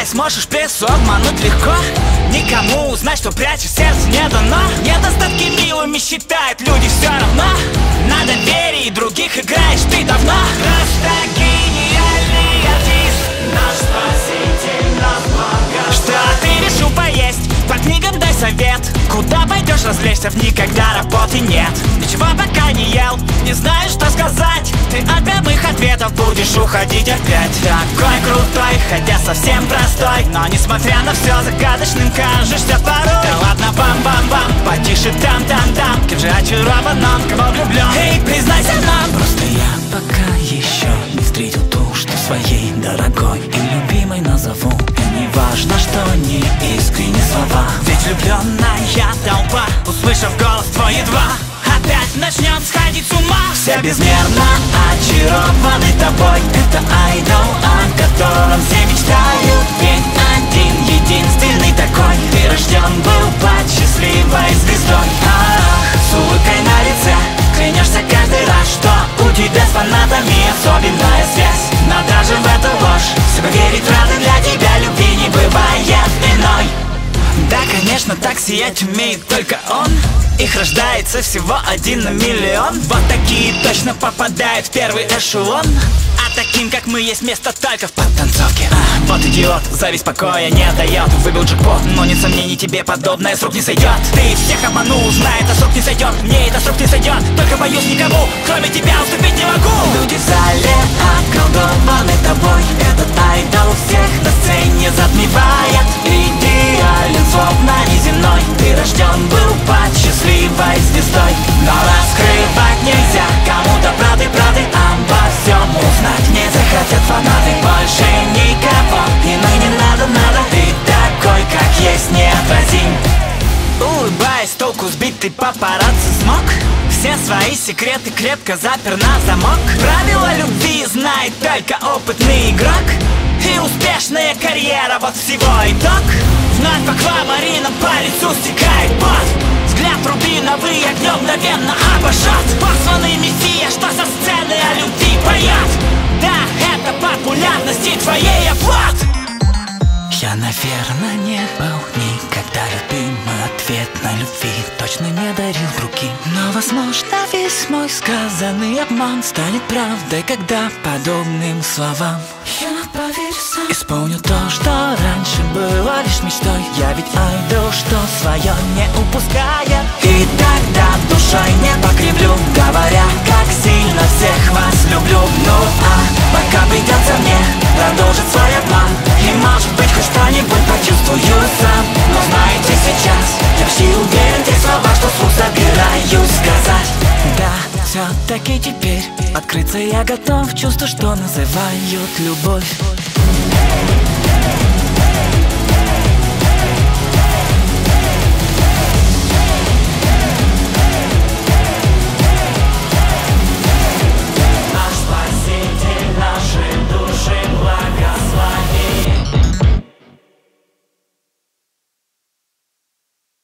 Улыбаясь, можешь прессу обмануть легко. Никому узнать, что прячешь, сердце не дано. Недостатки милыми считают люди все равно. На доверии других играешь ты давно. Просто гениальный артист, наш спаситель, наш благословен. Что ты решил поесть? По книгам дай совет. Куда пойдешь развлечься, никогда работы нет. Ничего пока не ел, не знаю, что сказать. Ты от прямых ответов будешь уходить опять. Такой крутой, хотя совсем простой, но несмотря на все, загадочным кажешься порой. Да ладно, бам-бам-бам, потише там-там-там. Кем же очарован он, кого влюблен? Эй, признайся нам. Просто я пока еще не встретил ту, что своей дорогой и любимой назову. И не важно, что не искренние слова, ведь влюбленная толпа, услышав голос твой едва, опять начнет сходить с ума. Все безмерно очарованы тобой. Это айдол, о котором все мечтают. Ведь один, единственный такой. Ты рожден был под счастливой звездой. Ах, с улыбкой на лице клянешься каждый раз, что у тебя с фанатами особенная связь. Но даже в эту ложь все поверить рады. Для тебя любви не бывает иной. Да, конечно, так сиять умеет только он. Их рождается всего 1 на миллион. Вот такие точно попадают в первый эшелон. А таким, как мы, есть место только в подтанцовке. Вот идиот, зависть покоя не дает. Выбил джекпот, но нет сомнений, тебе подобное с рук не сойдет. Ты всех обманул, знает, это с рук не сойдет. Мне это с рук не сойдет, только боюсь никому, кроме тебя, уступить не могу. Люди в зале околдованы тобой. Этот айдол всех на сцене затмевает. Идеален, словно неземной. Ты рожден был под счастливой звездой. Но раскрывать нельзя, кому-то правды обо всем узнать не захотят фанаты. Больше никого, иной не надо. Ты такой, как есть, неотразим. Улыбаясь, толку сбитый папарацци смог все свои секреты крепко запер на замок. Правила любви знает только опытный игрок. И успешная карьера, вот всего итог. Вновь по аквамаринам по лицу стекает пот. Взгляд рубиновый, огнем мгновенно обожжет. Посланный мессия, что со сцены о любви поет. Да, это популярности твоей оплот. Я, наверное, не был никогда любимый. Ответ на любви точно не дарил другим. Но, возможно, весь мой сказанный обман станет правдой, когда подобным словам я поверю сам. Исполню то, что раньше было лишь мечтой. Я ведь айдол, что свое не упуская. И тогда душой не покривлю, говоря, как сильно всех вас люблю. Ну а пока придется мне продолжить свой обман. И может быть хоть что-нибудь почувствую сам. Но знаете, сейчас я почти уверен в тех словах, что вслух собираюсь сказать. Да, все-таки теперь открыться я готов. Чувство, что называют любовь.